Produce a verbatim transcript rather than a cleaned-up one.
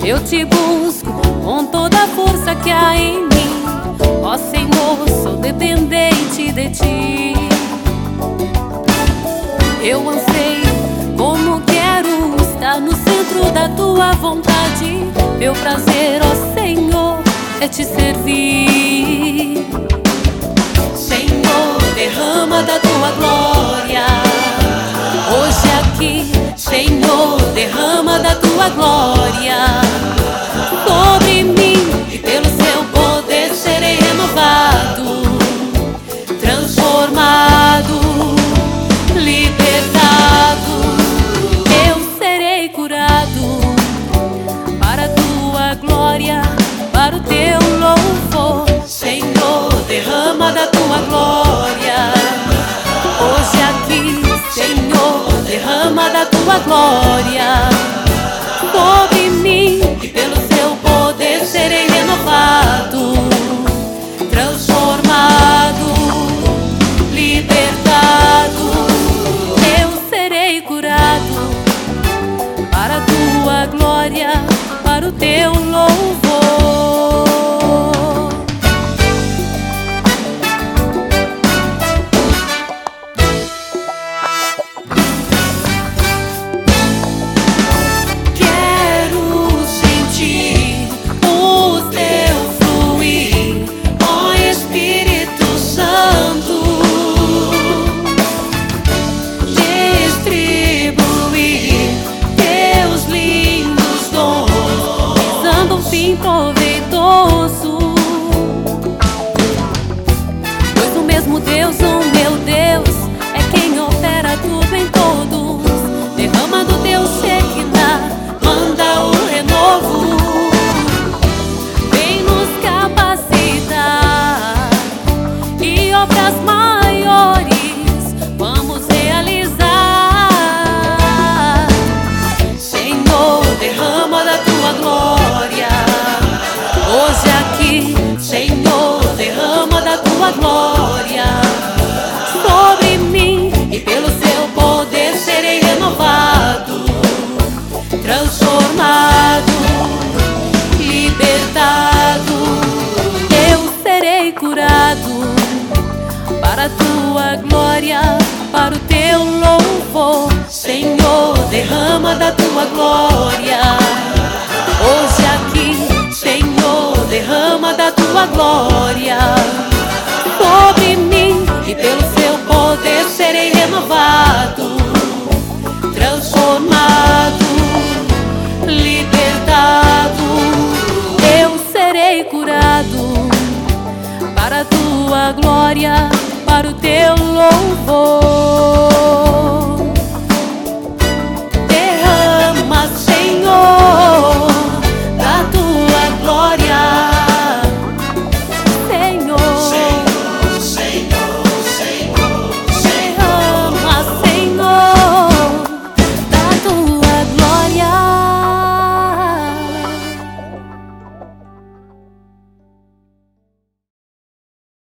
Eu te busco com toda a força que há em mim. Ó Senhor, sou dependente de ti. Eu anseio como quero estar no centro da tua vontade. Meu prazer, ó Senhor, é te servir. Senhor, derrama da tua glória hoje aqui. Senhor, derrama da tua glória sobre mim, e pelo seu poder serei renovado, transformado, libertado. Eu serei curado para a tua glória, para o teu louvor. Senhor, derrama da tua glória hoje aqui. Senhor, derrama da tua glória sobre mim, e pelo seu poder serei renovado, transformado, libertado. Eu serei curado para a tua glória, para o teu louvor. Proveitoso, pois o mesmo Deus, o meu Deus, é quem opera tudo em todos. Derrama do teu Shekinah, manda o renovo, vem nos capacitar, e obras maiores vamos realizar. Senhor, derrama da tua glória hoje aqui. Senhor, derrama da tua glória sobre mim, e pelo seu poder serei renovado, transformado, libertado. Eu serei curado para a tua glória, para o teu louvor. Senhor, derrama da tua glória hoje aqui. Senhor, derrama da tua glória